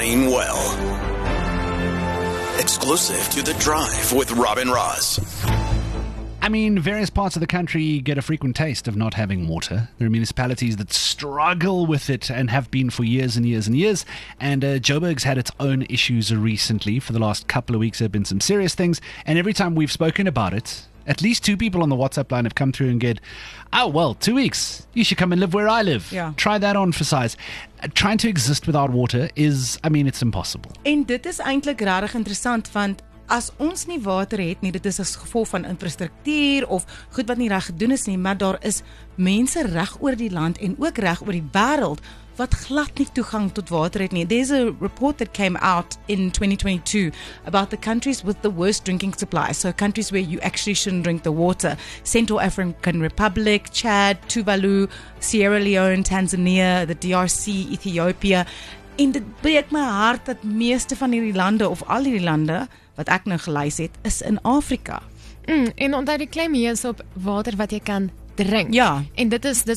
Flying Well. Exclusive to The Drive with Robin Ross. I mean, various parts of the country get a frequent taste of not having water. There are municipalities that struggle with it and have been for years and years and years. And Joburg's had its own issues recently. For the last couple of weeks, there have been some serious things. And every time we've spoken about it, at least two people on the WhatsApp line have come through and said, oh, well, 2 weeks. You should come and live where I live. Yeah. Try that on for size. Trying to exist without water is, it's impossible. En dit is eintlik regtig interessant want as ons nie water het nie, dit is as gevolg van infrastruktuur of goed wat nie reg gedoen is nie, maar daar is mense reg oor die land en ook reg oor die wêreld wat glad nie toegang tot water het nie. There's a report that came out in 2022 about the countries with the worst drinking supply, so countries where you actually shouldn't drink the water. Central African Republic, Chad, Tuvalu, Sierra Leone, Tanzania, the DRC, Ethiopia. En dit breek my hart dat meeste van hierdie lande, of al hierdie lande, wat ek nou gelys het, is in Afrika. En onthou die claim hier is op water wat jy kan drink. Ja. En dit is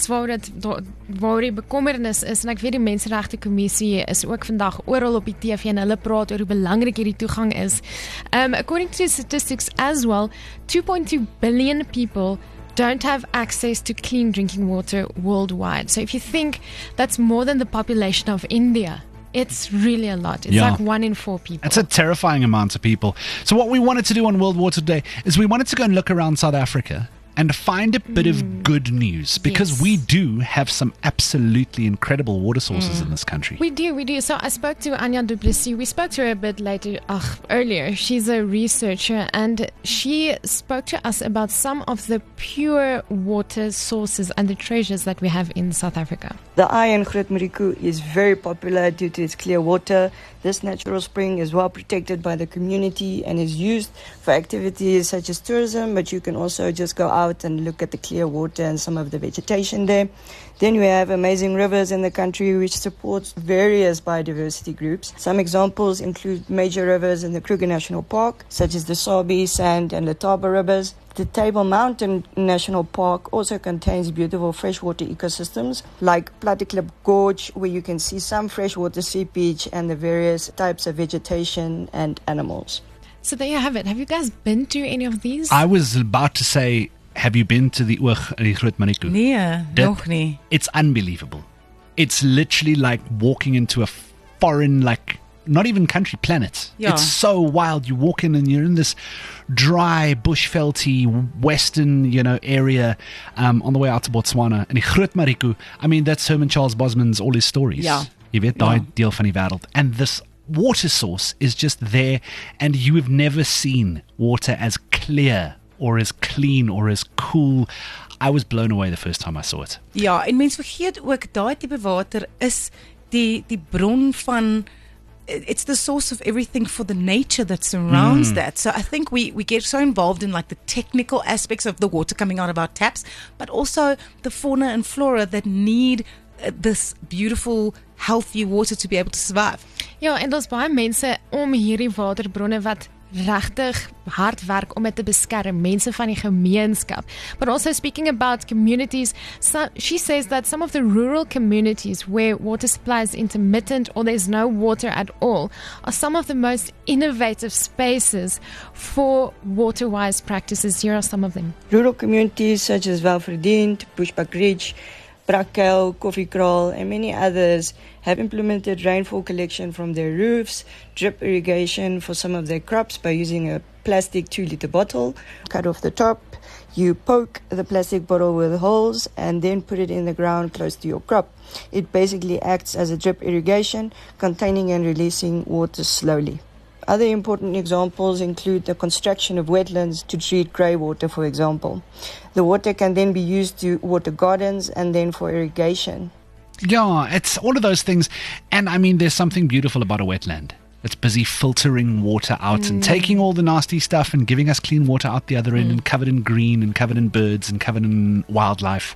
waar die bekommernis is, en ek weet die Menseregte Kommissie is ook vandag oral op die TV en hulle praat oor hoe belangrik hierdie toegang is. According to statistics as well, 2.2 billion people don't have access to clean drinking water worldwide. So if you think that's more than the population of India, it's really a lot. It's like 1 in 4 people. It's a terrifying amount of people. So what we wanted to do on World Water Day is we wanted to go and look around South Africa and find a bit of good news, because we do have some absolutely incredible water sources in this country. We do. So I spoke to Anya Du Plessis. We spoke to her a bit earlier. She's a researcher and she spoke to us about some of the pure water sources and the treasures that we have in South Africa. The Ai in Groot Mariku is very popular due to its clear water. This natural spring is well protected by the community and is used for activities such as tourism, but you can also just go out and look at the clear water and some of the vegetation there. Then we have amazing rivers in the country which supports various biodiversity groups. Some examples include major rivers in the Kruger National Park, such as the Sabi, Sand and Letaba rivers. The Table Mountain National Park also contains beautiful freshwater ecosystems like Platteklip Gorge, where you can see some freshwater seepage and the various types of vegetation and animals. So there you have it. Have you guys been to any of these? I was about to say, have you been to the Oog in Groot Mariku? Nee, nog nie. It's unbelievable. It's literally like walking into a foreign, not even country, planet. Yeah. It's so wild. You walk in and you're in this dry, bushvelty, western, area on the way out to Botswana. And Groot Mariku, that's Herman Charles Bosman's all his stories. Yeah. Jy weet, daai deel van die wêreld. And this water source is just there, and you have never seen water as clear or as clean or as cool. I was blown away the first time I saw it. Ja, en mens vergeet ook, daai tipe water is die bron van, it's the source of everything for the nature that surrounds that. So I think we get so involved in the technical aspects of the water coming out of our taps, but also the fauna and flora that need this beautiful, healthy water to be able to survive. Ja, en daar's baie mense om hierdie waterbronne wat regtig hard werk om dit te beskerm, mense van die gemeenskap. But also speaking about communities, she says that some of the rural communities where water supply is intermittent or there's no water at all are some of the most innovative spaces for water-wise practices. Here are some of them. Rural communities such as Welverdiend, Bushbuck Ridge, Brakkel, Koffiekraal and many others have implemented rainfall collection from their roofs, drip irrigation for some of their crops by using a plastic 2-liter bottle. Cut off the top, you poke the plastic bottle with holes and then put it in the ground close to your crop. It basically acts as a drip irrigation, containing and releasing water slowly. Other important examples include the construction of wetlands to treat grey water, for example. The water can then be used to water gardens and then for irrigation. Yeah, it's all of those things. And there's something beautiful about a wetland. It's busy filtering water out and taking all the nasty stuff and giving us clean water out the other end and covered in green and covered in birds and covered in wildlife.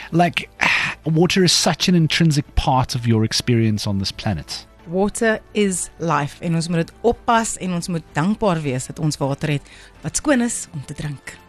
Water is such an intrinsic part of your experience on this planet. Water is life en ons moet dit oppas en ons moet dankbaar wees dat ons water het wat skoon is om te drink.